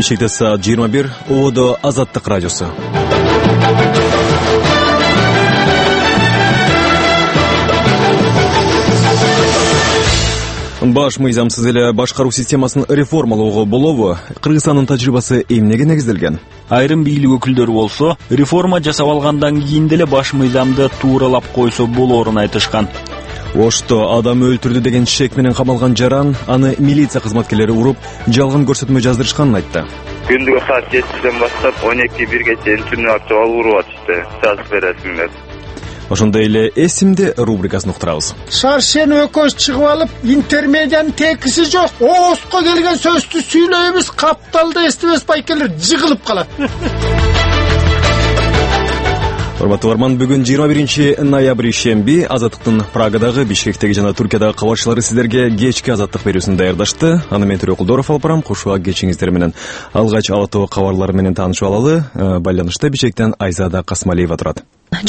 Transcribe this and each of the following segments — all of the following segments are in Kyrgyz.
Бишкекте саат 21, Оодо Азаттык радиосу. Баш мыйзамсыз эле башкаруу системасын реформалоого болобу? Кыргызстандын тажрыйбасы эмнеге негизделген? Айрым бийлик өкүлдөрү болсо, реформа жасап алгандан кийин деле баш мыйзамды тууралап койсо болоорун айтышкан. Ошто адам өлтүрдү деген шек менен камалган жаран аны милиция кызматкерлери уруп, жалган көрсөтмө жаздырышканын айтты. Күндүгө саат 7-ден баштап 12-1ге чейин түнү актуал уруп атышты. Саат бересиңер. Ошондой эле эсимде рубрикасын уктурабыз. Шаршен өкөз чыгып алып, интермедианын текиси жок. Оозго келген сөздү сүйлөйбүз, капталды эстебес байкелер жыгылып калат. Урматтуу барман, бүгүн 21 ноябрь ишемби. Азаттыктын Прагадагы, Бишкектеги жана Түркиядагы кабарчылары сиздерге кечки азаттык берүүсүн даярдашты. Аны мен Төрөкул Доров алып барам. Кошуга кечиңиздер менен алгач ала тоо кабарлар менен таанышып алалы. Байланышта Бишкектен Айзада Касмалиева турат.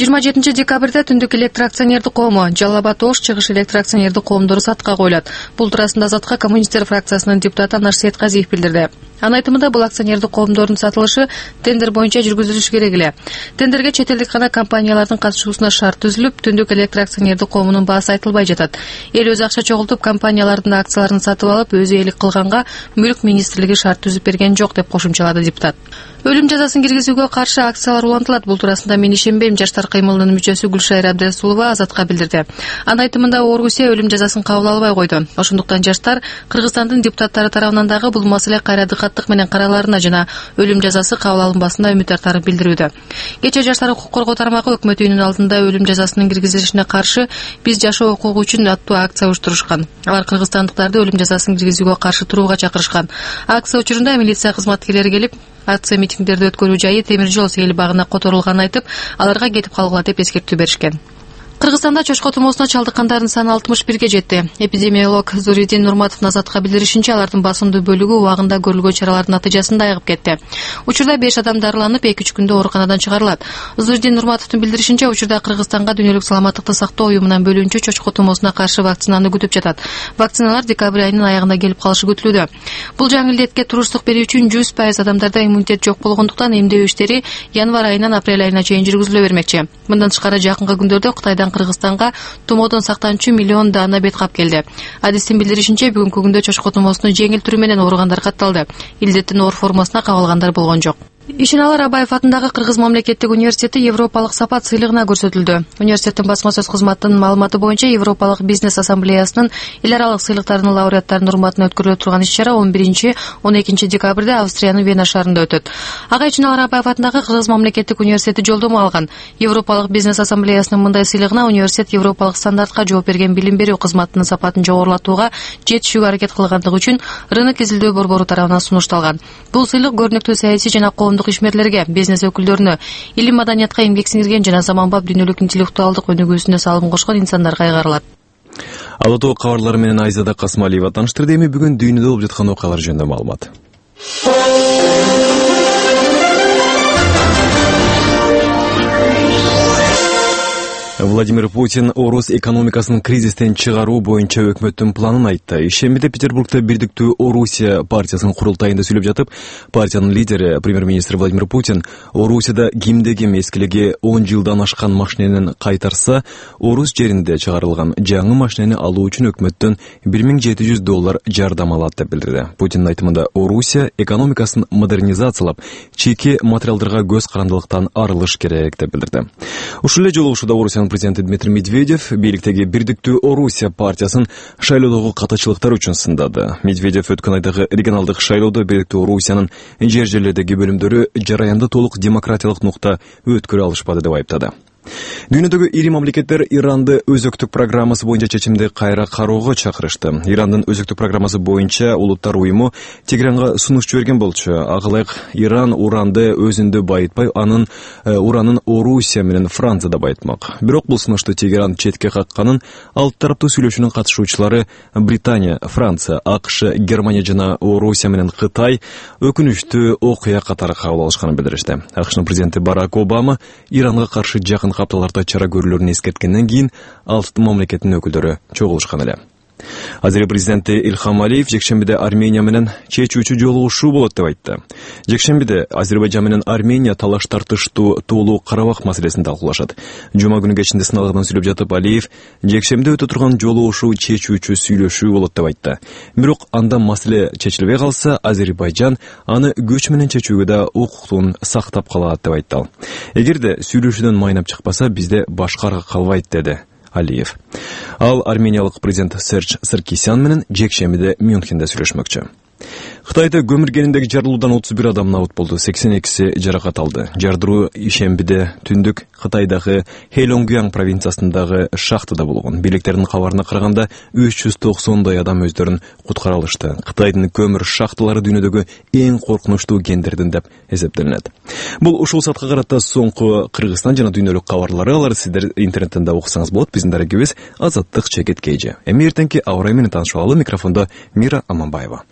27 декабрда түндүк электр акционердик коому Жалал Абад Ош чыгыш электр акционердик коомдору сатка коюлат. Бул туурасында Азатка коммунисттер фракциясынын депутаты Анар Сейтказиев билдирди. Анын айтымында бул акционердик коомдордун сатылышы тендер боюнча жүргүзүлүшү керек эле. Тендерге чет элдик гана компаниялардын катышуусуна шарт түзүлүп, түндүк электр акционердик коомунун баасы айтылбай жатат. Эл өз акча чогултуп, компаниялардын акцияларын сатып алып, өзү ээлик кылганга мүлк министрлиги шарт түзүп берген жок деп кошумчалады депутат. Өлүм жазасын киргизүүгө каршы акциялар улантылат. Бул туурасында мен ишенбейм, Жаштар кыймылынын мүчөсү Гүлшайыр Абдрасулова Азатка билдирди. Анын айтымында Орусия өлүм жазасын кабыл албай койду. Ошондуктан жаштар Кыргызстандын депутаттары тарабынан дагы бул маселе кайра дыкаттык менен караларына жана өлүм жазасы кабыл алынбасына үмүт артарын билдирүүдө. Кечээ Жаштар укук коргоо тармагы өкмөт үйүнүн алдында өлүм жазасынын киргизилишине каршы биз жашоо укугу үчүн аттуу акция уюштурушкан. Алар кыргызстандыктарды өлүм жазасын киргизүүгө каршы турууга чакырышкан. Акция учурунда милиция кызматкерлери келип, акция митингдерди өткөрүү жайы темир жол сейил багына которулганын айтып, аларга кетип калгыла деп эскертүү беришкен. Кыргызстанда чочко тумоосуна чалдыккандардын саны 61-ге жетти. Эпидемиолог Зуридин Нурматов Азатка билдиришинче, алардын басымдуу бөлүгү убагында көрүлгөн чаралардын натыйжасында айыгып кетти. Учурда 5 адам дарыланып, 2-3 күндө ооруканадан чыгарылат. Зуридин Нурматовдун билдиришинче, учурда Кыргызстанга Дүйнөлүк саламаттыкты сактоо уюмунан бөлүнчү чочко тумоосуна каршы вакцинаны күтүп жатат. Вакциналар декабрь айынын аягында келип калышы күтүлүүдө. Бул жаңы илдетке туруштук берүү үчүн 100% адамдарда иммунитет жок болгондуктан эмдөө иштери январь айынан апрель айына чейин жүргүзүлө бермекчи. Мындан тышкары жакынкы күндөрдө Кытайдан Кыргызстанга тумоодон сактанчу миллион даана бет кап келди. Адистин билдиришинче, бүгүнкү күндө чочко тумоосунун жеңил түрү менен ооругандар катталды. Илдеттин оор формасына кабылгандар болгон жок. Ишеналар Абаев атындагы Кыргыз мамлекеттик университети Европалык сапат сыйлыгына көрсөтүлдү. Университеттин басма сөз кызматынын маалыматы боюнча, Европалык бизнес ассамблеясынын эл аралык сыйлыктарынын лауреаттарынын урматына өткөрүлө турган иш-чара 11-12 декабрда Австриянын Вена шаарында өтөт. Ага Ишеналар Абаев атындагы Кыргыз мамлекеттик университети жолдомо алган. Европалык бизнес ассамблеясынын мындай сыйлыгына университет Европалык стандартка жооп берген билим берүү кызматынын сапатын жогорулатууга жетишүүгө аракет кылгандыгы үчүн рынок изилдөө борбору тарабынан сунушталган. Бул сыйлык көрүнүктүү саясий жана ишмерлерге, бизнес өкүлдөрүнө, илим маданиятка эмгек сиңирген жана заманбап дүйнөлүк интеллектуалдык өнүгүүсүнө салым кошкон инсандарга кайгарылат. Ала тоо кабарлар менен Айзада Касмалиева тааныштырды. Эми бүгүн дүйнөдө болуп жаткан окуялар жөнүндө маалымат. Владимир Путин орус экономикасын кризистен чыгаруу боюнча өкмөттүн планын айтты. Ишембиде Петербургда Бирдиктүү Орусия партиясынын курултайында сүйлөп жатып, партиянын лидери премьер-министр Владимир Путин Орусияда кимде-ким эскилиги 10 жылдан ашкан машиненин кайтарса, орус жеринде чыгарылган жаңы машинени алуу үчүн өкмөттөн $1700 жардам алат деп билдирди. Путиндин айтымында Орусия экономикасын модернизациялап, чийки материалдарга көз карандылыктан арылыш керек деп билдирди. Ушул эле жолугушууда Орусиянын президенти Дмитрий Медведев бийликтеги Бирдиктүү Орусия партиясын шайлоодогу катачылыктар үчүн сындады. Медведев өткөн айдагы регионалдык шайлоодо Бирдиктүү Орусиянын жер-жерлердеги бөлүмдөрү жараянда толук демократиялык нукта өткөрө алышпады деп айыптады. Дүйнөдөгү ири мамлекеттер Иранды өзөктүк программасы боюнча чечимди кайра кароого чакырышты. Ирандын өзөктүк программасы боюнча улуттар уюму Тегеранга сунуш жиберген болчу. Ага ылайык Иран уранды өзүндө байытпай, анын уранын Орусия менен Францияда байытмак. Бирок бул сунушту Тегеран четке какканын алты тараптуу сүйлөшүүнүн катышуучулары Британия, Франция, АКШ, Германия жана Орусия менен Кытай өкүнүчтүү окуя катары кабыл алышканын билдиришти. АКШнын президенти Барак Обама Иранга каршы жакын капталарда чара көрүүлөрүн эскерткенден кийин алты мамлекеттин өкүлдөрү чогулушкан эле. Азербайжан президенти Ильхам Алиев жекшембиде Армения менен чечүүчү жолугушуу болот деп айтты. Жекшембиде Азербайжан менен Армения талаш тартыштуу Тоолуу Карабах маселесин талкуулашат. Жума күнү кечинде сыналгыдан сүйлөп жатып Алиев жекшембиде өтө турган жолугушуу чечүүчү сүйлөшүү болот деп айтты. Бирок анда маселе чечилбей калса, Азербайжан аны көч менен чечүүгө да укуктун сактап калат деп айтты ал. Эгерде сүйлөшүүдөн майнап чыкпаса, бизде башка арга калбайт, деди Алиев. Ал армениялык президент Серж Саркисян менен жекшембиде Мюнхенде сүйлөшмөкчү. Кытайда көмүр кеніндегі жарылуудан 31 адам набыт болду, 82-си жаракат алды. Жардыруу ишембиде түндүк Кытайдагы Хэлонгюан провинциясындагы шахтада болгон. Бийликтердин кабарына караганда 390 адам өздөрүн куткара алышты. Кытайдын көмүр шахталары дүйнөдөгү эң коркунучтуу кендердин деп эсептелет. Бул ушул саатка карата соңку Кыргызстан жана дүйнөлүк кабарлары, алар сиздер интернеттен да окусаңыз болот. Биздин дарегибиз Азаттык Чекет Кейжи. Эми эртеңки аба ырайы менен таанышып алалы. Микрофондо Мира Аманбаева.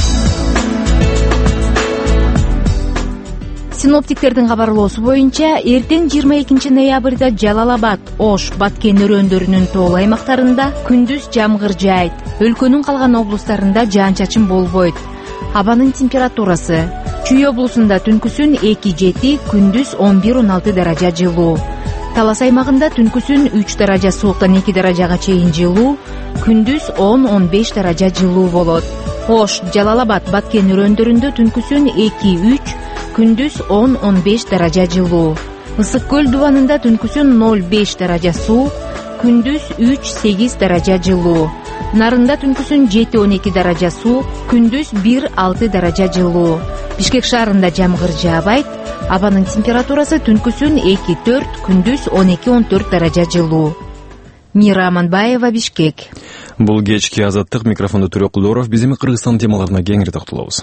Синоптиктердин кабарлоосу боюнча, эртең 22 ноябрда Жалал-Абад, Ош, Баткен өрөөндөрүнүн тоолуу аймактарында күндүз жамгыр жаайт. Өлкөнүн калган облустарында жаан-чачын болбойт. Абанын температурасы: Чүй облусунда түнкүсүн 2-7, күндүз 11-16 даража жылуу. Талас аймагында түнкүсүн 3 даража сууктан 2 даражага чейин жылуу, күндүз 10-15 даража жылуу болот. Ош, Жалал-Абад, Баткен өрөөндөрүндө түнкүсүн 2-3, күндүз 10-15 даража жылуу. Ысык көл дубанында түнкүсүн 0-5 даража суук, күндүз 3-8 даража жылуу. Нарында түнкүсүн 7-12 даража суук, күндүз 1-6 даража жылуу. Бишкек шаарында жамгыр жаабайт. Абанын температурасы түнкүсүн 2-4, күндүз 12-14 даража жылуу. Мира Аманбаева, Бишкек. Бул кечки Азаттык, микрофонду Төрөк Кулоров. Биз эми Кыргызстан темаларына кеңири токтолобуз.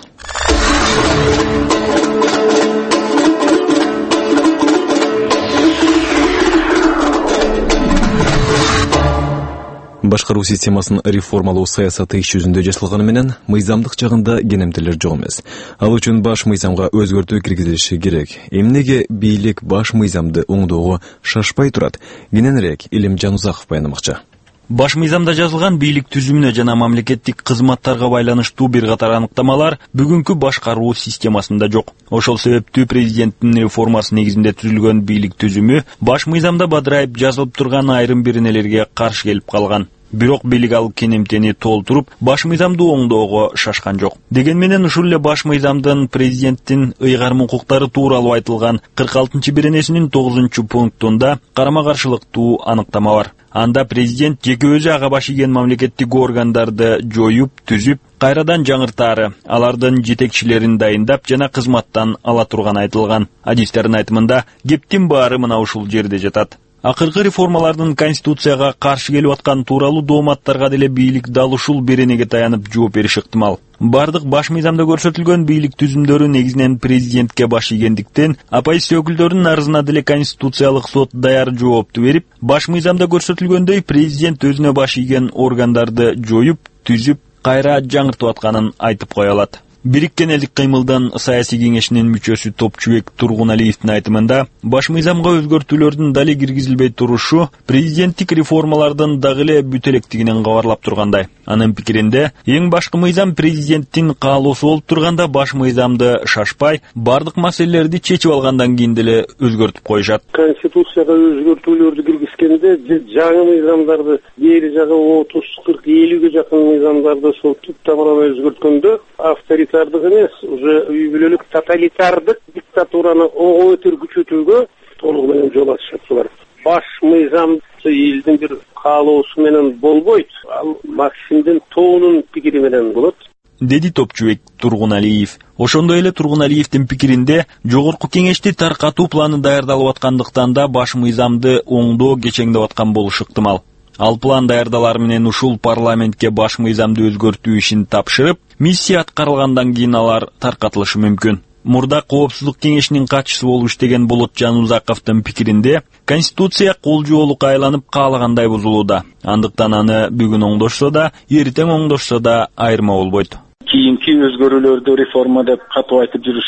Башкаруу системасын реформалоо саясаты иш жүзүндө жасалганы менен мыйзамдык жагында кенемтелер жок эмес. Ал үчүн баш мыйзамга өзгөртүү киргизилиши керек. Эмнеге бийлик баш мыйзамды оңдоого шашпай турат? Кененирээк Илим Жанузаков баяндамакчы. Баш мыйзамда жазылган бийлик түзүмүнө жана мамлекеттик кызматтарга байланыштуу бир катар аныктамалар бүгүнкү башкаруу системасында жок. Ошол себептүү президенттин реформасы негизинде түзүлгөн бийлик түзүмү баш мыйзамда бадырайып жазылып турган айрым бир нелерге каршы келип калган. Бирок бийлик ал кенемтени толтуруп, баш мыйзамды оңдоого шашкан жок. Деген менен ушул эле баш мыйзамдын президенттин ыйгарым укуктары тууралуу айтылган 46-беренесинин 9-пунктунда карама-каршылыктуу аныктама бар. Анда президент жеке өзү ага баш ийген мамлекеттик органдарды жоюп, түзүп, кайрадан жаңыртаары, алардын жетекчилерин дайындап жана кызматтан ала турган айтылган. Адистердин айтымында кептин баары мына ушул жерде жатат. Акыркы реформалардын конституцияга каршы келип аткан тууралуу дооматтарга деле бийлик дал ушул беренеге таянып жооп бериши ыктымал. Бардык баш мыйзамда көрсөтүлгөн бийлик түзүмдөрү негизинен президентке баш ийгендиктен, оппозиция өкүлдөрүнүн арызына деле конституциялык сот даяр жоопту берип, баш мыйзамда көрсөтүлгөндөй президент өзүнө баш ийген органдарды жоюп, түзүп, кайра жаңыртып атканын айтып кое алат. Бириккен элдик кыймылдын саясий кеңешинин мүчөсү Топчубек Тургуналиевдин айтымында, баш мыйзамга өзгөртүүлөрдүн дали киргизилбей турушу президенттик реформалардын дагы эле бүт электигинен кабарлап тургандай. Анын пикиринде, эң башкы мыйзам президенттин каалоосу болуп турганда баш мыйзамды шашпай, бардык маселелерди чечип алгандан кийин деле өзгөртүп коюшат. Конституцияга өзгөртүүлөрдү киргизгенде жаңы мыйзамдарды бери жагы 30, 40, 50ге жакын мыйзамдарды соттуп тамам өзгөрткөндө авторитардык эмес, уже үй бүлөлүк тоталитардык диктатураны ого өтөр күчөтүүгө толугу менен жол ачышат. Баш мыйзам элдин бир каалоосу менен болбойт, ал Максимдин тоонун пикири менен болот, деди Топчубек Тургуналиев. Ошондой эле Тургуналиевдин пикиринде, жогорку кеңешти таркатуу планы даярдалып аткандыктан да баш мыйзамды оңдоо кечеңдеп аткан болушу ыктымал. Ал план даярдалар менен ушул парламентке баш мыйзамды өзгөртүү ишин тапшырып, миссия аткарылгандан кийин алар таркатылышы мүмкүн. Мурда Коопсуздук кеңешинин катчысы болуп иштеген Болот Жанузаковдун пикиринде, Конституция кол жоолук айланып каалагандай бузулууда. Андыктан аны бүгүн оңдошсо да, эртең оңдошсо да айырма болбойт. Кийинки өзгөрүүлөрдү реформа деп катуу айтып жүрүшөт.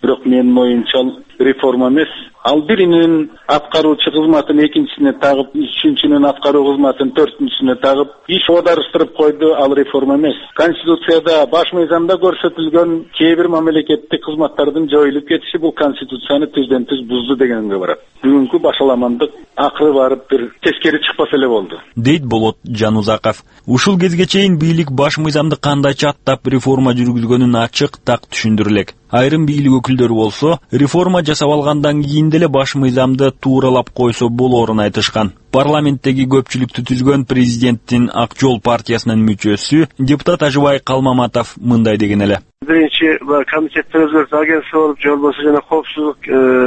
Бирок менин оюмча реформа эмес. Ал биринин аткаруучу кызматын экинчисине тагып, үчүнчүнүн аткаруу кызматын төртүнчүсүнө тагып, иш оодарыштырып койду. Ал реформа эмес. Конституцияда баш мыйзамда көрсөтүлгөн кээ бир мамлекеттик кызматтардын жоюлуп кетиши бул конституцияны түздөн түз бузду дегенге барат. Бүгүнкү башаламандык акыры барып бир тескери чыкпаса эле болду, дейт Болот Жанузаков. Ушул кезге чейин бийлик баш мыйзамды кандайча аттап реформа жүргүзгөнүн ачык так түшүндүрө элек. Айрым бийлик өкүлдөрү болсо, реформа жасап алгандан кийин деле баш мыйзамды тууралап койсо болоорун айтышкан. Парламенттеги көпчүлүктү түзгөн президенттин Ак жол партиясынын мүчөсү депутат Ажыбай Калмаматов мындай деген эле. Биринчи комитетте өзгөртүү агенттиги болуп, же болбосо жана коопсуздук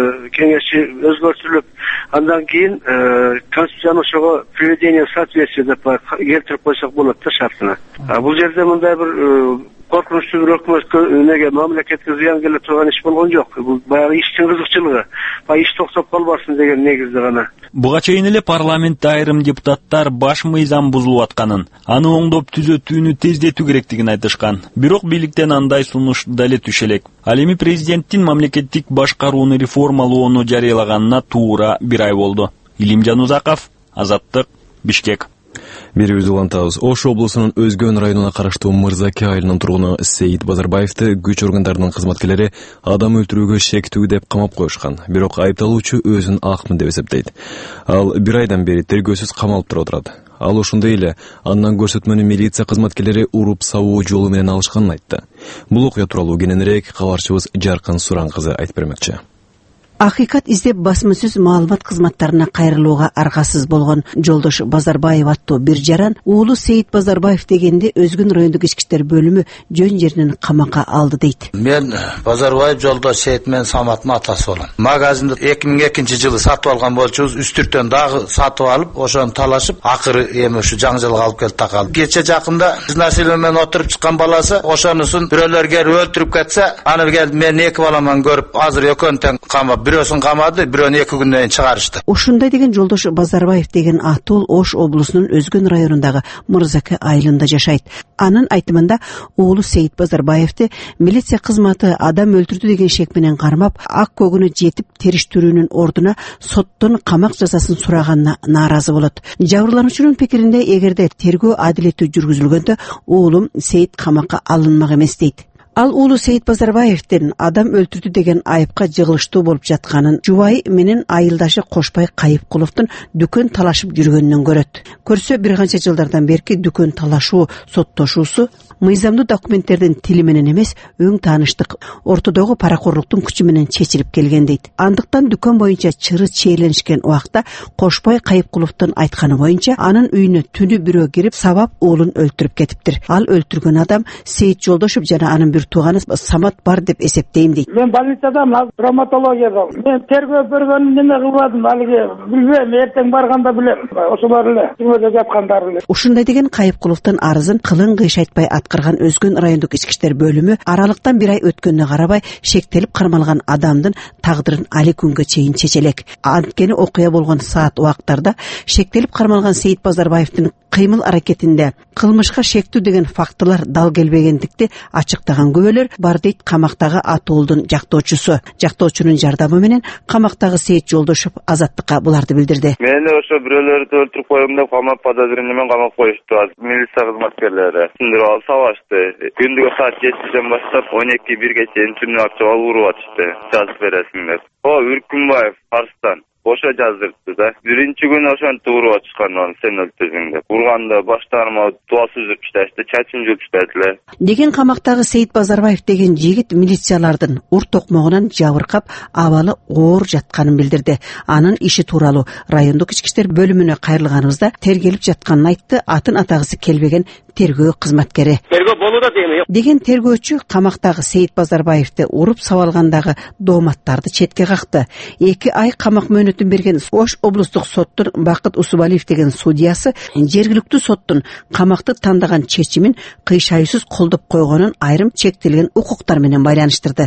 кеңеши өзгөртүлүп, андан кийин конституцияны ошого приведение в соответствие деп келтирип койсок болот да шартына. Бул жерде мындай бир коркунучтуу бир өкмөткө мамлекетке зыян келе турган иш болгон жок. Бул баягы иштин кызыкчылыгы, иш токтоп калбасын деген негизде гана. Буга чейин эле парламентте айрым депутаттар баш мыйзам бузулуп атканын, аны оңдоп түзөтүүнү тездетүү керектигин айтышкан. Бирок бийликтен андай сунуш дале түшө элек. Ал эми президенттин мамлекеттик башкарууну реформалоону жарыялаганына туура бир ай болду. Илим Жанузаков, Азаттык, Бишкек. Берүүбүздү улантабыз. Ош облусунун Өзгөн районуна караштуу Мырзаке айылынын тургуну Сейит Базарбаевди күч органдарынын кызматкерлери адам өлтүрүүгө шектүү деп камап коюшкан. Бирок айыпталуучу өзүн акмын деп эсептейт. Ал бир айдан бери тергөөсүз камалып туруп турат. Ал ошондой эле андан көрсөтмөнү милиция кызматкерлери уруп сабуу жолу менен алышканын айтты. Бул окуя тууралуу кененирээк кабарчыбыз Жаркын Суран кызы айтып бермекчи. Акыйкат издеп басмасөз маалымат кызматтарына кайрылууга аргасыз болгон Жолдош Базарбаев аттуу бир жаран уулу Сейит Базарбаев дегенде Өзгөн райондук ички иштер бөлүмү жөн жеринен камакка алды дейт. Мен Базарбаев Жолдош Сейит менен Саматтын атасы болом. Магазинди 2002-жылы сатып алган болчубуз, үстүртөн дагы сатып алып, ошону талашып, акыры эми ушу жаңжалга алып келип такалды. Кече жакында изнасилие менен отуруп чыккан баласы ошонусун бирөөлөр келип өлтүрүп кетсе, аны келип мен эки баламан көрүп, азыр экөөнү тең камап бирөөсүн камады, бирөөнү 2 күндөн кийин чыгарышты. Ушундай деген Жолдош Базарбаев деген атол Ош облусунун Өзгөн районундагы Мырзаке айылында жашайт. Анын айтымында уулу Сейит Базарбаевди милиция кызматы адам өлтүрдү деген шек менен кармап, ак көгүнө жетип териштирүүнүн ордуна соттон камак жазасын сураганына нааразы болот. Жабырлануучунун пикиринде, эгерде тергөө адилеттүү жүргүзүлгөндө уулум Сейит камакка алынмак эмес дейт. Ал уулу Сейит Базарбаевдин адам өлтүрдү деген айыпка жыгылыштуу болуп жатканын жубайы менен айылдашы Кошбай Кайыпкуловдун дүкөн талашып жүргөнүнөн көрөт. Көрсө бир канча жылдардан берки дүкөн талашуу соттошуусу мыйзамдуу документтердин тили менен эмес, өң тааныштык, ортодогу паракорлуктун күчү менен чечилип келген дейт. Андыктан дүкөн боюнча чыры чейленишкен убакта Кошбай Кайыпкуловдун айтканы боюнча анын үйүнө түнү бирөө кирип, сабап уулун өлтүрүп кетиптир. Ал өлтүргөн адам Сейит Жолдошов жана анын бир тууганы Самат бар деп эсептейм дейт. Мен больницадамын, травматологияда. Мен тергөө бергөнүн неме кылбадым, алиги билбейм, эртең барганда билем. Ошолор эле түрмөдө жаткандар эле. Ушундай деген Кайыпкуловдун арызын кылын кыйш айтпай аткарган Өзгөн райондук ички иштер бөлүмү аралыктан бир ай өткөнүнө карабай шектелип кармалган адамдын тагдырын али күнгө чейин чечелек. Анткени окуя болгон саат убактарда шектелип кармалган Сейит Базарбаевдин кыймыл аракетинде кылмышка шектүү деген фактылар дал келбегендикти ачыктаган күбөлөр бар дейт камактагы атуулдун жактоочусу. Жактоочунун жардамы менен камактагы Сейит Жолдошов Азаттыкка буларды билдирди. Мени ошо бирөөлөрдү өлтүрүп коем деп камап подозрение менен камап коюшту. Милиция кызматкерлери түндүрүп алып сабашты. Күндүгө саат 7-ден баштап 12-1ге чейин түнү актыбал уруп атышты. Жазып бересиңер. Үркүнбаев Арстан ошо жаздырды да. Биринчи күнү ошентип уруп атышкан, сен өлтүрдүң деп. Урганда баштарыма туа сүзүп ташташты, чачын жууп таштадылар. Деген камактагы Сейит Базарбаев деген жигит милициялардын ур токмогунан жабыркап, абалы оор жатканын билдирди. Анын иши тууралуу райондук ички иштер бөлүмүнө кайрылганыбызда тергелип жатканын айтты атын атагысы келбеген тергөө кызматкери. Тергөө болууда дейм. Деген тергөөчү камактагы Сейит Базарбаевди уруп сабалгандагы дооматтарды четке какты. 2 ай камак мөөнөтүн берген Ош облустук соттун Бакыт Усубалиев деген судьясы жергиликтүү соттун камакты тандаган чечимин кыйшайсыз колдоп койгонун айрым чектелген укуктар менен байланыштырды.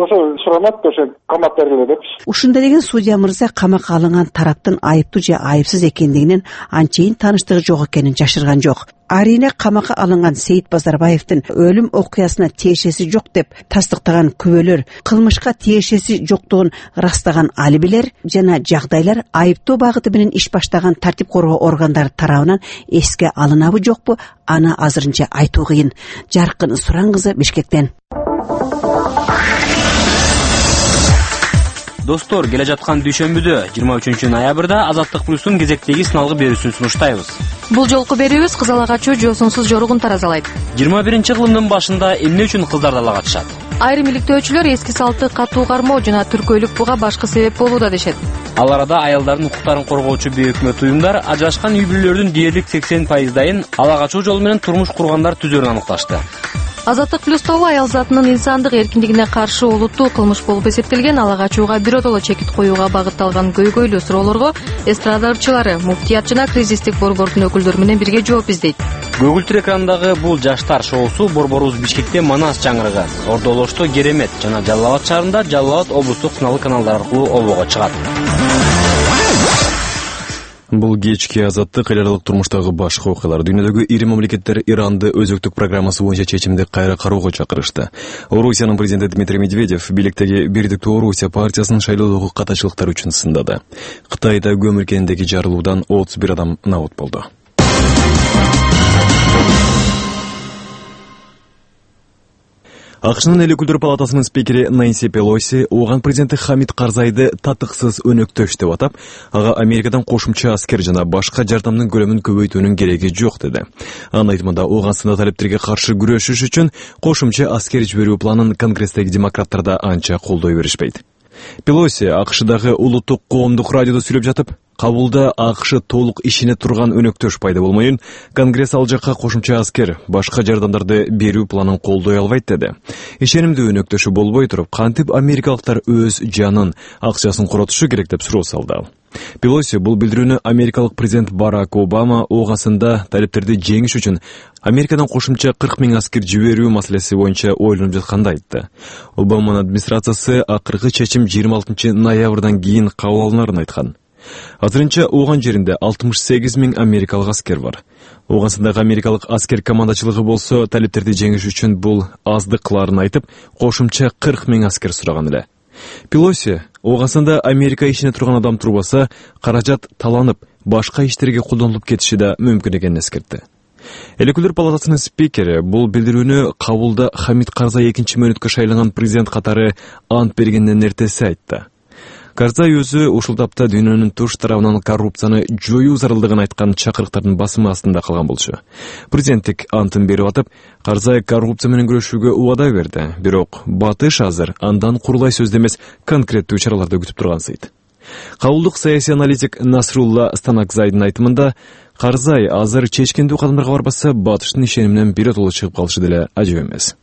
Ушундай деген судья мырза камакка алынган тараптын айыптуу же айыпсыз экендигинен анчейин тааныштыгы жок экенин жашырган жок. Арийне камакка алынган Сейит Базарбаевдин өлүм окуясына тиешеси жок деп тастыктаган күбөлөр, кылмышка тиешеси жоктугун ырастаган алибилер жана жагдайлар айыптоо багыты менен иш баштаган тартип коргоо органдары тарабынан эске алынабы жокпу, аны азырынча айтуу кыйын. Жаркын Суран кызы, Бишкектен. Достор, келе жаткан дүйшөмбүдө 23 ноябрда Азаттык плюстун кезектеги сыналгы берүүсүн сунуштайбыз. Бул жолку берүүбүз кызыл ага чөө жоосунсуз жоругун таразалайт. 21-кылымдын башында эмне үчүн кыздар далага чыгат? Айрым иликтөөчүлөр эски салтты катуу кармоо жана түркөйлүк буга башкы себеп болууда дешет. Ал арада аялдардын укуктарын коргоочу бейөкмөт уюмдар ажырашкан үй бүлөлөрдүн дээрлик 80%дайын ала качуу жолу менен турмуш кургандар түзөрүн аныкташты. Азаттык плюс тобу аял затынын инсандык эркиндигине каршы олуттуу кылмыш болуп эсептелген ала качууга биротоло чекит коюуга багытталган көйгөйлүү суроолорго эстрада ырчылары, муфтият жана кризистик борбордун өкүлдөрү менен бирге жооп издейт. Көгүлтүр экранындагы бул жаштар шоусу борборубуз Бишкекте Манас чаңырыгы, Ордолошто Керемет жана Жалал Абад шаарында Жалал Абад облустук сыналгы каналдар аркылуу обого чыгат. Бул кечки Азаттык эл аралык турмуштагы башкы окуялар. Дүйнөдөгү ири мамлекеттер Иранды өзөктүк программасы боюнча чечимди кайра кароого чакырышты. Орусиянын президенти Дмитрий Медведев бийликтеги Бирдиктүү Орусия партиясынын шайлоодогу катачылыктары үчүн сындады. Кытайда көмүр кенindеги жарылуудан 31 адам набут болду. АКШнын эл өкүлдөр палатасынын спикери Нэнси Пелоси ооган президенти Хамид Карзайды татыксыз өнөктөш деп атап, ага Америкадан кошумча аскер жана башка жардамдын көлөмүн көбөйтүүнүн кереги жок деди. Анын айтымында ооган сында талептерге каршы күрөшүш үчүн кошумча аскер жиберүү планын Конгресстеги демократтар да анча колдой беришпейт. Пелоси АКШдагы улуттук коомдук радиодо сүйлөп жатып, кабулда АКШ толук ишине турган өнөктөш пайда болмоюн, Конгресс ал жакка кошумча аскер, башка жардамдарды берүү планын колдой албайт деди. Ишенимдүү өнөктөшү болбой туруп, кантип америкалыктар өз жанын, акчасын коротушу керек деп суроо салды. Пелоси бул билдирүүнү америкалык президент Барак Обама оогасында талептерди жеңиш үчүн Америкадан кошумча 40 000 аскер жиберүү маселеси боюнча ойлонуп жатканда айтты. Обаманын администрациясы акыркы чечим 26 ноябрдан кийин кабыл алынарын айткан. Азырынча ооган жеринде 68 000 америкалык аскер бар. Оогансындагы америкалык аскер командачылыгы болсо талептерди жеңиш үчүн бул аздык кыларын айтып, кошумча 40 000 аскер сураган эле. Пелоси оогасында Америка ишине турган адам турбаса, каражат таланып, башка иштерге колдонулуп кетиши да мүмкүн экенин эскертти. Эл өкүлдөр палатасынын спикери бул билдирүүнү кабулда Хамид Карзай экинчи мөөнөткө шайланган президент катары ант бергенден эртеси айтты. Карзай өзү ушул тапта дүйнөнүн туш тарабынан коррупцияны жоюу зарылдыгын айткан чакырыктардын басымы астында калган болчу. Президенттик антын берип атып, Карзай коррупция менен күрөшүүгө убада берди. Бирок батыш азыр андан курулай сөздө эмес, конкреттүү чараларды күтүп тургансыйт. Кабулдук саясий аналитик Насрулла Станакзайдын айтымында, Карзай азыр чечкендүү кадамдарга барбаса, батыштын ишениминен биротоло чыгып калышы деле ажып эмес.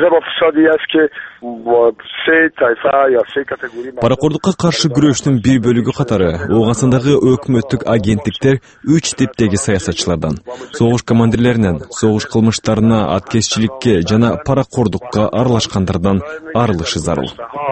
Паракордукка каршы күрөштүн бир бөлүгү катары оогансындагы өкмөттүк агенттиктер 3 типтеги саясатчылардан, согуш командирлеринен, согуш кылмыштарына, аткезчиликке жана паракордукка аралашкандардан арылышы зарыл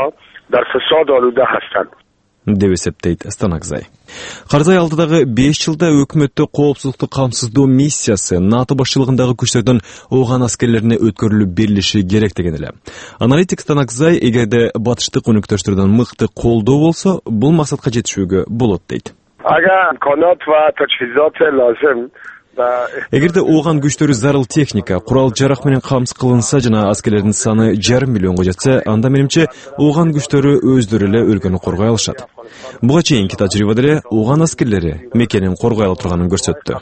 деп эсептейт Станакзай. Карзай алдыдагы 5 жылда өкмөттө коопсуздукту камсыздоо миссиясы НАТО башчылыгындагы күчтөрдүн ооган аскерлерине өткөрүлүп берилиши керек деген эле. Аналитик Станакзай эгерде батыштык өнөктөштөрдөн мыкты колдоо болсо, бул максатка жетишүүгө болот дейт. Эгерде ооган күчтөрү зарыл техника, курал жарак менен камсыз кылынса жана аскерлердин саны 500 миллионго жетсе, анда менимче ооган күчтөрү өздөрү эле өлкөнү коргой алышат. Буга чейинки тажрыйба деле ооган аскерлери мекенин коргой ала турганын көрсөттү.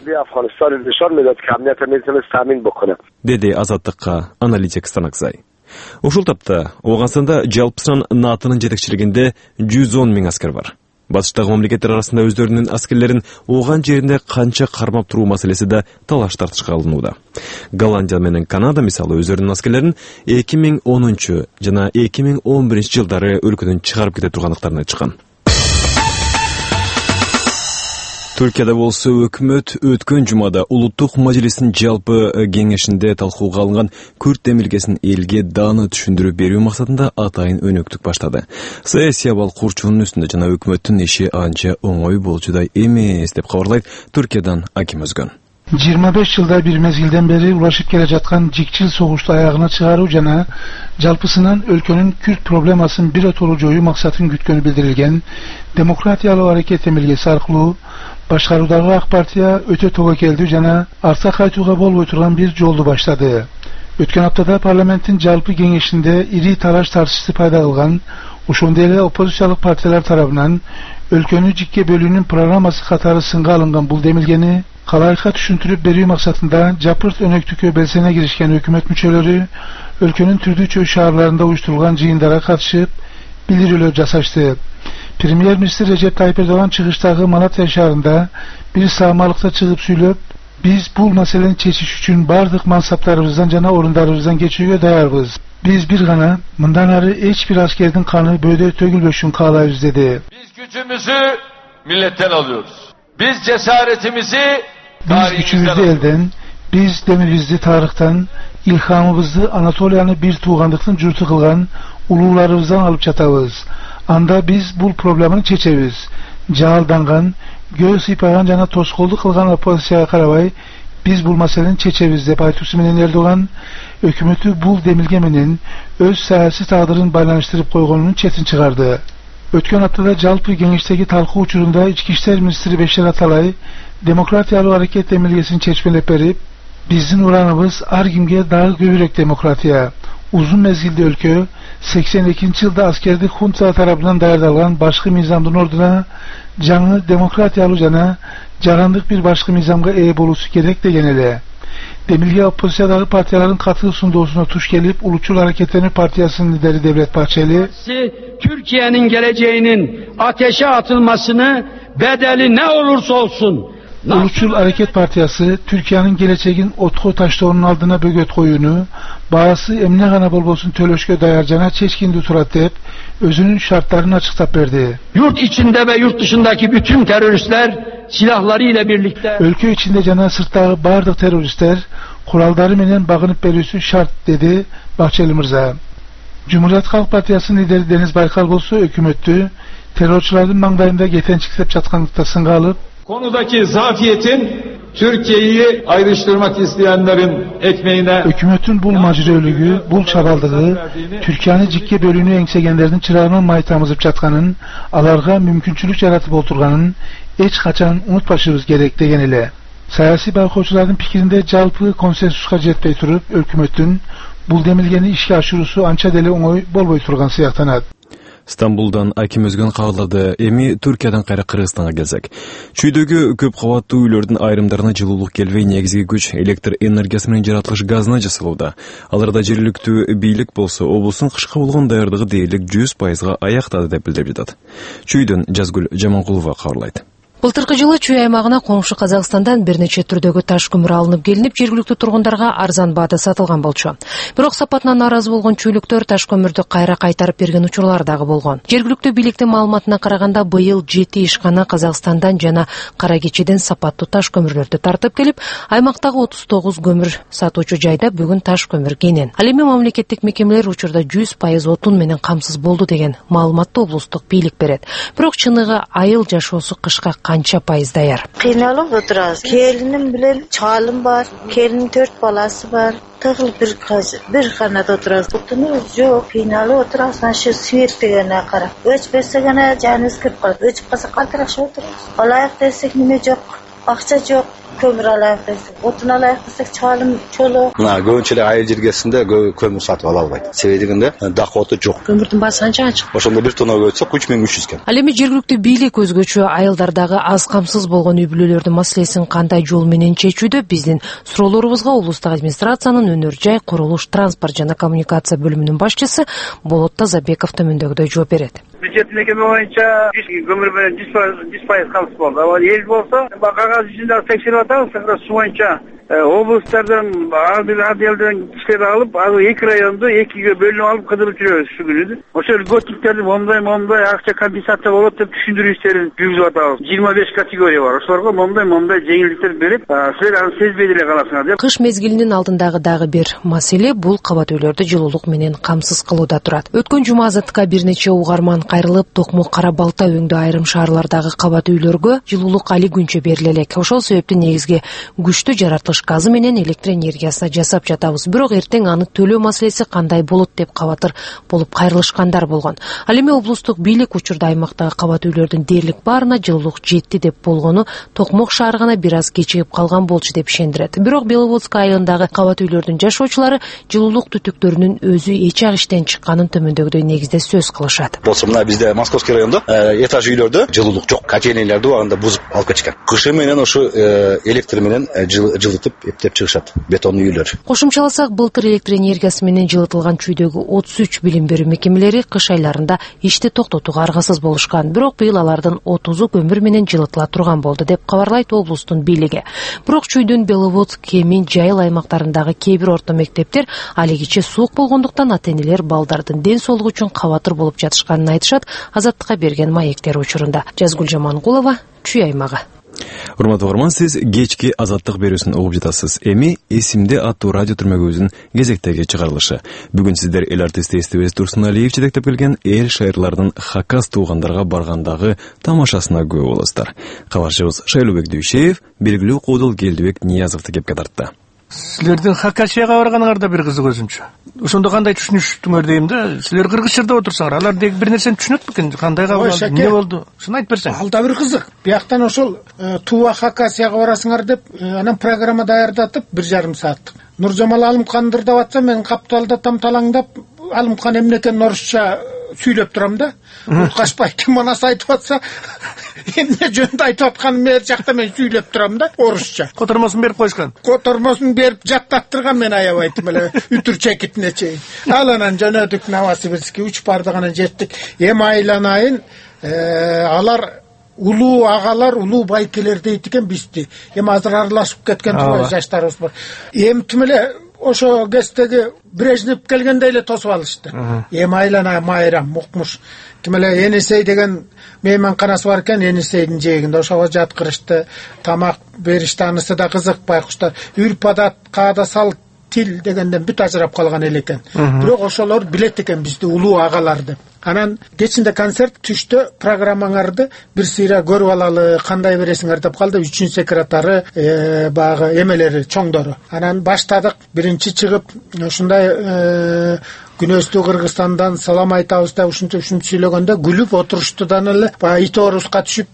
Деди Азаттыкка аналитик Станакзай. Ушул тапта оогансында жалпысынан НАТОнун жетекчилигинде 110 000 аскер бар. Батыштагы мамлекеттер арасында өздөрүнүн аскерлерин ооган жеринде канча кармап туруу маселеси да талаш тартышка алынууда. Голландия менен Канада мисалы өздөрүнүн аскерлерин 2010 жана 2011 жылдары өлкөдөн чыгарып кете тургандыктарын айтышкан. Түркияда болсо өкмөт өткөн жумада улуттук мажлистин жалпы кеңешинде талкууга алынган Күрд демилгесин элге дааны түшүндүрүп берүү максатында атайын өнөктүк баштады. Саясий абал курчуунун үстүндө жана өкмөттүн иши анча оңой болчудай эмес деп кабарлайт Түркиядан Аким Өзгөн. 25 yılda bir mezgilden beri ulaşıp gele жатқан жикчил согушту аягына чыгаруу жана жалпысынан өлкөнүн Kürt проблемасын биротолуу жоюу максатын күткөнү билдирилген демократиялуу аракет эмилгеси аркылуу башкаруудагы ак партия өтө тобокелдүү жана артка кайтууга болбой турган бир жолду баштады. Өткөн аптада парламенттин жалпы кеңешинде ири тараш тартышты пайда кылган, ошондой эле оппозициялык партиялар тарабынан өлкөнү жикке бөлүүнүн программасы катары сынга алынган бул демилгени калайыкка түшүндүрүп берүү максатында жапырт өнөктүккө белсене киришкен өкмөт мүчөлөрү өлкөнүн түрдүү чөй шаарларында уюштурулган жыйындарга катышып билдирүүлөр жасашты. Премьер-министр Режеп Тайып Эрдоган чыгыштагы Малатия шаарында бир саамалыкта чыгып сүйлөп, биз бул маселени чечиш үчүн бардык мансаптарыбыздан жана орундарыбыздан кечүүгө даярбыз. Биз бир гана мындан ары эч бир аскердин каны бөөдө төгүлбөшүн каалайбыз деди. Biz gücümüzü milletten alıyoruz. Biz cesaretimizi biz gücümüzü elden, biz demiribizdi tarıktan, ilhamımızdı Anatoliyanı bir tuğandıktın jurtu kılgan ulularımızdan alıp çatabız. Anda biz bu problemini çeçebiz. Jaaldangan, göz sıypagan jana toskoldu kılgan opozisiyaga karabay, biz bu meseleni çeçebiz dep aytуусу менен Erdogan, ökümeti bul demilge menен öz siyasi tağdırın baylanıştırıp koygonunun çetin çıkardı. Ötken haftada Jalpı Genişteki talkı uçurunda İçki İşler Ministri Beşir Atalay, Demokratiyalı Hareket demilgesini çeçmelep berip, bizin uğranımız argimge dağı göbürek demokratiya. Uzun mezgilde өлkө 82 yılda askerdik junta tarafından dayardalgan başkı mizamdın orduna жаңы demokratiyalı jana jarandık bir başkı mizamga eye bolusu gerek degen ele. Demilge opozisiyadagi partiyaların katı sunduğusuna tuş gelip Uluçul Hareketleri Partiyası'nın lideri Devlet Bahçeli, Türkiye'nin geleceğinin ateşe atılmasını bedeli ne olursa olsun Uluçul Hareket Partiyası Türkiye'nin geleceğin otko taştoğunun aldığına bögöt koyunu, bağısı emne gana bolbosun tölöşkö dayarcana çeşkin duturat deyip, özünün şartlarını açıktap verdi. Yurt içinde ve yurt dışındaki bütün teröristler silahlarıyla birlikte өлkө içinde jana sırtdagı bardıq teröristler kuralları menen bagınıp berүүsü şart dedi Bahçeli Mırza. Cumhuriyet Halk Partiyası'nın lideri Deniz Baykal bolsa ökümettü terörçülerin mangdayında getençiklep çatkanlıkta sınga alıp konudaki zafiyetin Türkiye'yi ayrıştırmak isteyenlerin ekmeğine hükümetin bul majörölügü, bul çabaldığı, Türkiye'nin cikke bölünü engsegenlerinin çırağına maytamızıp çatkanın, alarga mümkünçülük yaratıp oturganın, hiç kaçan unutbaşırız gerek degen ele. Sayasi baykoçuların pikirinde Jalpı konsensuska jetpey turup, hükümetin bul demilgeni işke aşurusu ança deli oңой bolboy turgan sıyaktanat. Стамбулдан Аким Өзгөн кабылдады. Эми Түркиядан кайра Кыргызстанга келсек. Чүйдөгү көп кабаттуу үйлөрдүн айрымдарына жылуулук келбей, негизги күч электр энергиясы менен жаратылыш газына жасалууда. Аларда жергиликтүү бийлик болсо, облустун кышка болгон даярдыгы дээрлик 100% аяктады деп билдирип жатат. Чүйдөн Жазгүл Жаманкулова кабарлайт. Былтыркы жылы Чүй аймагына коңшу Казакстандан бир нече түрдөгү таш көмүр алынып келинип, жергиликтүү тургундарга арзан баада сатылган болчу. Бирок сапатынан нааразы болгон чүйлүктөр таш көмүрдү кайра кайтарып берген учурлар дагы болгон. Жергиликтүү бийликтин маалыматына караганда, быйыл 7 ишкана Казакстандан жана Кара Кечиден сапаттуу таш көмүрлөрдү тартып келип, аймактагы 39 көмүр сатуучу жайда бүгүн таш көмүр кенен. Ал эми мамлекеттик мекемелер учурда 100% отун менен камсыз болду деген маалыматты облустук бийлик берет. Бирок чыныгы айыл жашоосу кышка kança payız dayar? Kıynalıp oturaz. Kelinim bilen çalım var. Kelinin 4 balası var. Tığıl bir kanada oturaz. Otunuz yok. Kıynalı oturaz. Şu suyet degene kara. Öç besegene canınız kırp kalır. Öç kasa kaltıraş oturaz. Alayak desek nime yok. Akça yok. Kömür alayak desek. Otun alayak desek çalım çolu. Көбүнчө айыл жергесинде көмүр сатып ала албайт. Себебинде дак оту жок. Көмүрдүн баасы канча чык? Ошондо бир тонна өтсө 3300 экен. Ал эми жергиликтүү бийлик өзгөчө айылдардагы аз камсыз болгон үй бүлөлөрдүн маселесин кандай жол менен чечүүдө биздин суроолорубузга облустук администрациянын өнөр жай, курулуш, транспорт жана коммуникация бөлүмүнүн башчысы Болот Тазабеков төмөндөгүдөй жооп берет. Бюджет мекеме боюнча көмүр менен 100% камсыз болду. Ал эл болсо кагаз жүзүндө текшерип атабыз, суу боюнча облустардан отделден кишилер алып, ал 2 районду 2ге бөлүнүп алып кыдырып жүрөбүз ушул күнү. Ошол льготниктерди момундай акча компенсация болот деп түшүндүрүү иштерин жүргүзүп атабыз. 25 категория бар. Ошолорго момундай жеңилдиктер берип, силер аны сезбей деле каласыңар деп. Кыш мезгилинин алдындагы дагы бир маселе бул кабат үйлөрдү жылуулук менен камсыз кылууда турат. Өткөн жума Азаттыкка бир нече угарман кайрылып, Токмок, Кара Балта өңдүү айрым шаарлардагы кабат үйлөргө жылуулук али күнчө бериле элек. Ошол себептен негизги күчтүү жаратылыш газы менен электр энергиясына жасап жатабыз. Бирок эртең аны төлөө маселеси кандай болот деп кабатыр болуп кайрылышкандар болгон. Ал эми облустук бийлик учурда аймактагы кабат үйлөрдүн дээрлик баарына жылуулук жетти деп болгону Токмок шаары гана бир аз кечигип калган болчу деп ишендирет. Бирок Беловодск айылындагы кабат үйлөрдүн жашоочулары жылуулук түтүктөрүнүн өзү эч ак иштен чыкканын төмөндөгүдөй негизде сөз кылышат. Болсо мына бизде Московский районда этаж үйлөрдө жылуулук жок. Котельнийлерди убагында бузуп алып кетишкен. Кышы менен ошо электр менен жылытып эптеп чыгышат. Бетондуу үйлөр. Кошумчаласак, былтыр электр энергиясы менен жылытылган чүйдөгү 33 билим берүү мекемелери кыш айларында ишти токтотууга аргасыз болушкан. Бирок быйыл алардын 30-у көмүр менен жылытыла турган болду деп кабарлайт облустун бийлиги. Бирок чүйдүн Беловодск, Кемин, Жайыл аймактарындагы кээ бир орто мектептер алигиче суук болгондуктан ата-энелер балдардын ден соолугу үчүн кабатыр болуп жатышканын айтышат. Азаттыкка берген маектер учурунда. Жазгүл Жамангулова, Чүй аймагы. Урматтуу угарман, сиз кечки Азаттык берүүсүн угуп жатасыз. Эми эсимде аттуу радио түрмөгүбүздүн кезектеги чыгарылышы. Бүгүн сиздер эл артисти Эстебес Турсуналиев жетектеп келген эл шайырлардын Хакас туугандарга баргандагы тамашасына күбө болосуздар. Кабарчыбыз Шайлообек Дүйшеев белгилүү Куудул Келдибек Ниязовду кепке тартты. Силердин Хакасияга барганыңарда бир кызык өзүнчө. Ошондо кандай түшүнүштүңөр дейм да. Силер кыргыз жерде отурсаңар, алар деги бир нерсени түшүнөт бекен? Кандай кабыл алды? Эмне болду? Ушуну айтып берсең. Алда бир кызык. Бияктан ошол Туба Хакасияга барасыңар деп анан программа даярдатып 1,5 сааттык. Нуржамал Алымкан дырдап атса, мен капталда тамталаңдап Алымкан эмне экенин орусча сүйлөп турам да. Кашпай ким манас айтып атса, эмне жөнүндө айтып атканын бер жакта мен сүйлөп турам да, орусча. Котормосун берип коюшкан. Котормосун берип жаттаттырган, мен аябайтым эле үтүр чекитине чейин. Ал анан жөнөдүк Новосибирскке 3 бардыгына жеттик. Эми айланайын, алар улуу агалар, улуу байкелер дейт экен бизди. Эми азыр аралашып кеткен жаштарыбыз бар. Эмтим эле ошо кездеги Брежнев келгенде эле тосуп алышты. Эми айлана майрам укмуш. Тим эле Энисей деген мейманканасы бар экен, Энисейдин жээгинде ошого жаткырышты, тамак беришти. Анысы да кызык, байкуштар. Үрп адат, каада салт, тил дегенден бүт ажырап калган эле экен. Бирок ошолор билет экен бизди улуу агалар деп. Анан кечинде концерт, түштө программаңарды бир сыйра көрүп алалы, кандай бересиңер деп калды. 3 секретары, багы эмелери, чоңдору. Анан баштадык. Биринчи чыгып, ушундай күнөстүү Кыргызстандан салам айтабыз да ушунча сүйлөгөндө күлүп отуруштудан эле баягы ит оруска түшүп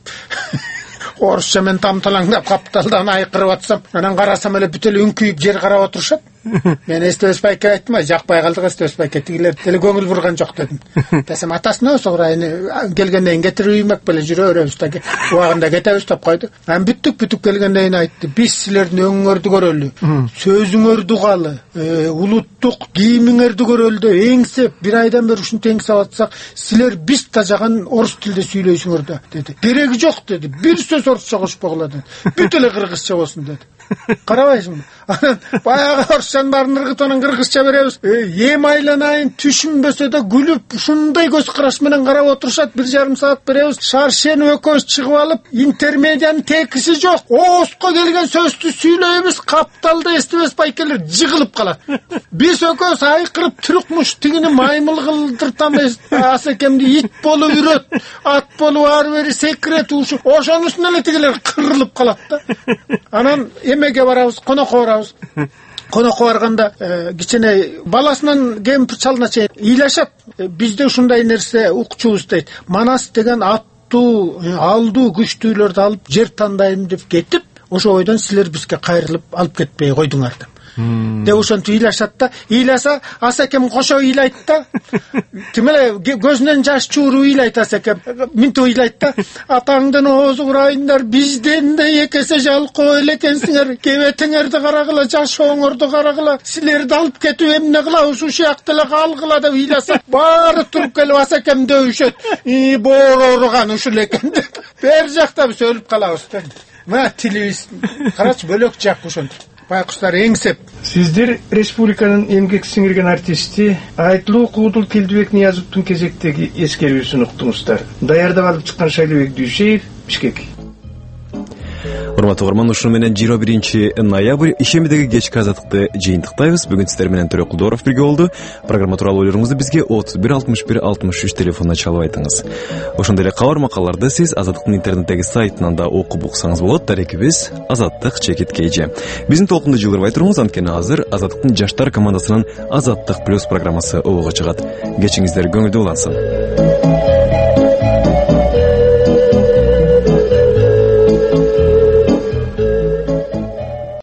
орусча мен тамталаңдап капталдан айкырып атсам, анан карасам эле бүт эле үңкүйүп жер карап отурушат. Мен Эстебес байке айттым, жакпай калдык Эстебес байке, тигилер деле көңүл бурган жок дедим. Десем, атасына сограйын келгенден кийин кетирип үймөк беле жүрө беребиз да, убагында кетебиз деп койду. Анан бүтүп келгенден кийин айтты, биз силердин өңүңөрдү көрөлү, сөзүңөрдү угалы, улуттук кийимиңерди көрөлү, эңсеп, бир айдан бери ушинтип эңсеп атсак, силер биз тажаган орус тилде сүйлөйсүңөр да, деди. Кереги жок деди, бир сөз орусча кошпогула деди, бүт эле кыргызча болсун деди. Карабайсыңбы? Анан баягы орусчанын баарын ыргытып кыргызча беребиз. Эми айланайын түшүнбөсө да күлүп, ушундай көз караш менен карап отурушат. 1,5 саат беребиз. Шаршенов экөөбүз чыгып алып, интермедиянын текиси жок. Оозго келген сөздү сүйлөйбүз, капталда Эстебес байкелер жыгылып калат. Биз экөөбүз айкырып түрүкмүш, тигини маймыл кылдыртамыз. Асекемди ит болуп үрөт, ат болуп ары бери секирет, ошонусун эле тигилер кырылып калат да. Анан эмеге барабыз, конокко барабыз. Конокко барганда кичине баласынан кемпир чалына чейин ыйлашат. Бизде ушундай нерсе укчубуз дейт. Манас деген аттуу, алдуу күчтүүлөрдү алып жер тандайм деп кетип, ошо бойдон силер бизге кайрылып алып кетпей койдуңар деп. Де ошентип ыйлашат да, ыйласа Асекем кошо ыйлайт да. Тим эле көзүнөн жаш чууруу ыйлайт Асекем. Минтип ыйлайт да. Атаңдын оозу урайындар, бизден да эки эсе жалкоо эле экенсиңер. Кебетиңерди карагыла, жашооңорду карагыла. Силерди алып кетип эмне кылабыз, ушул сыяктуу эле калгыла деп ыйласа, баары туруп келип Асекем дөөшөт. Боору ооруган ушул экен деп. Бер жакта биз өлүп калабыз. Мына тилибиз карачы бөлөк жак ошентип. байкуштар эңсеп. Сиздер республиканын эмгек сиңирген артисти Айтылуу Куудул Келдибек Ниязовдун кезектеги эскерүүсүн уктуңуздар. Даярдап алып чыккан Шайлыбек Дүйшеев, Бишкек. Урматтуу угарман, ушуну менен 21 ноябрь ишемидеги кечки азаттыкты жыйынтыктайбыз. Бүгүн сиздер менен Төрө Кулдоров бирге болду. Программа тууралуу ойлоруңузду бизге 31 61 63 телефонуна чалып айтыңыз. Ошондой эле кабар макалаларды сиз Азаттыктын интернеттеги сайтынан да окуп уксаңыз болот. Дарекибиз Азаттык чекит KG. Биздин толкунду жылдырбай туруңуз, анткени азыр Азаттыктын жаштар командасынын Азаттык плюс программасы обого чыгат. Кечиңиздер көңүлдүү улансын.